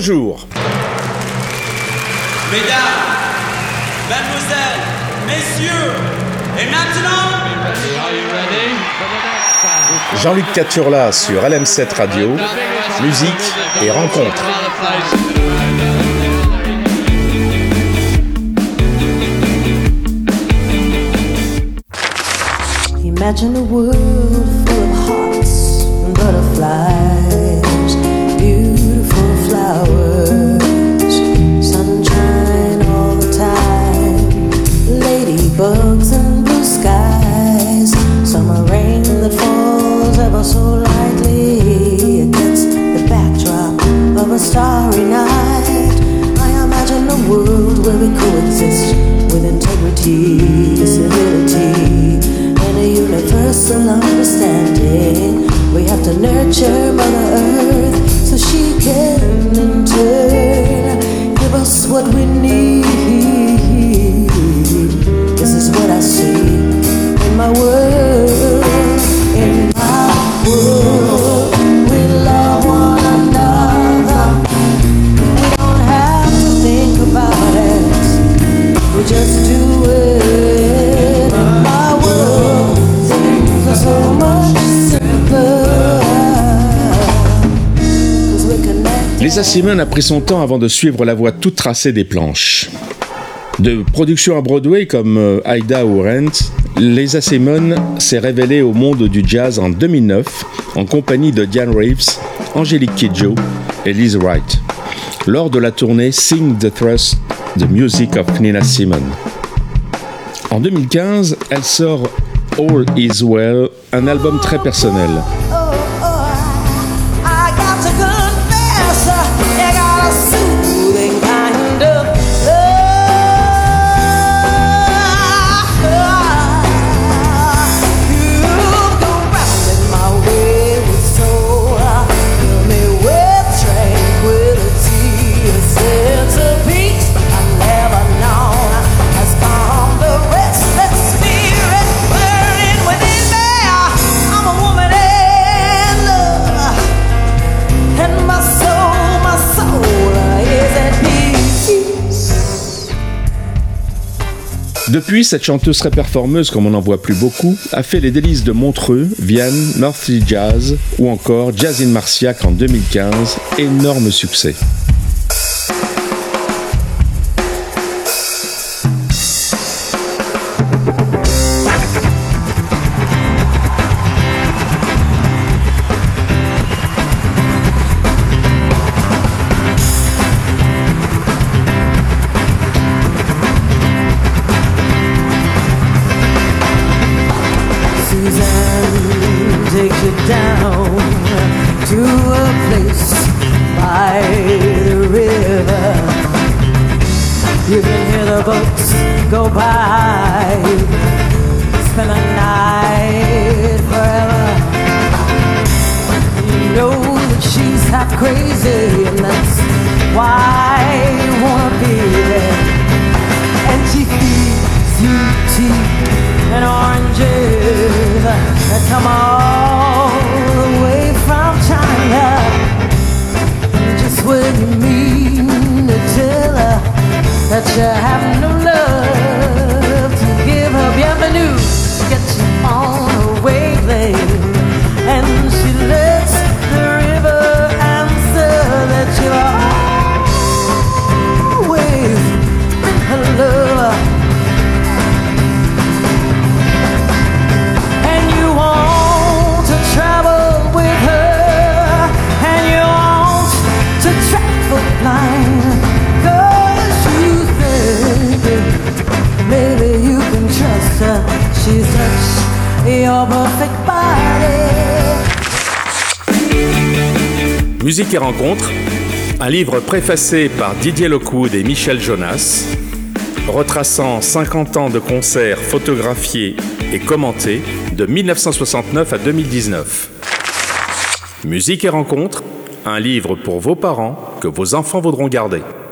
bonjour. Mesdames, mademoiselles, messieurs, et maintenant... Jean-Luc Caturla sur LM7 Radio, musique et rencontres. Imagine a world full of hearts and butterflies, beautiful flowers, sunshine all the time, ladybugs and blue skies, summer rain that falls ever so lightly against the backdrop of a starry night. I imagine a world where we coexist with integrity, civility, and a universal understanding. We have to nurture Mother Earth so she can in turn give us what we need. This is what I see in my world. In my world, we love one another. We don't have to think about it. We just do it. In my world, things are so much simpler. 'Cause we're connected. Lisa Simone a pris son temps avant de suivre la voie toute tracée des planches. De production à Broadway comme Aida ou Rent, Lisa Simone s'est révélée au monde du jazz en 2009 en compagnie de Diane Reeves, Angélique Kidjo et Liz Wright lors de la tournée Sing the Thrust, The Music of Nina Simone. En 2015, elle sort All Is Well, un album très personnel. Depuis, cette chanteuse très performeuse, comme on n'en voit plus beaucoup, a fait les délices de Montreux, Vienne, North Sea Jazz ou encore Jazz in Marciac en 2015, énorme succès. Go by, spend a night forever. You know that she's half crazy, and that's why you wanna be there. And she feeds you tea and oranges that come all the way from China. And just when you mean to tell her that you have no love to give her, bienvenue, get you on her wavelength. And she lets the river answer that you've always been her lover. And you want to travel with her, and you want to travel blind. Maybe you can trust her. She's such your perfect body. Musique et rencontres, un livre préfacé par Didier Lockwood et Michel Jonas, retraçant 50 ans de concerts photographiés et commentés de 1969 à 2019. Musique et rencontres, un livre pour vos parents que vos enfants voudront garder.